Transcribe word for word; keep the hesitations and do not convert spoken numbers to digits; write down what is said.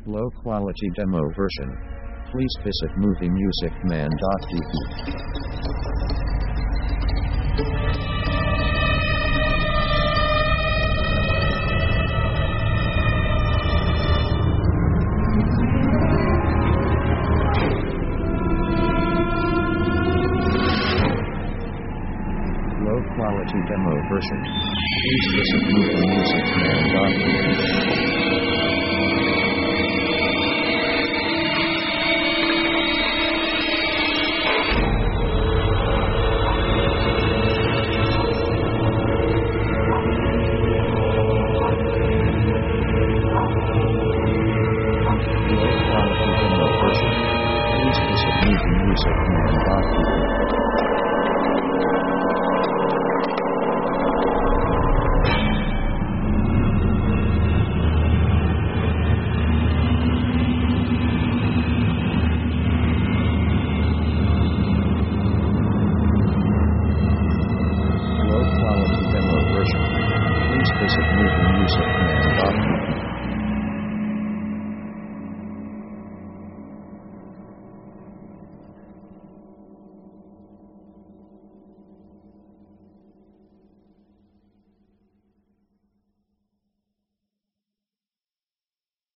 Low quality demo version. Please visit movie music man dot d e. Low quality demo version. Please visit movie music man dot d e. Low quality demo version. Please visit movie music man dot d e.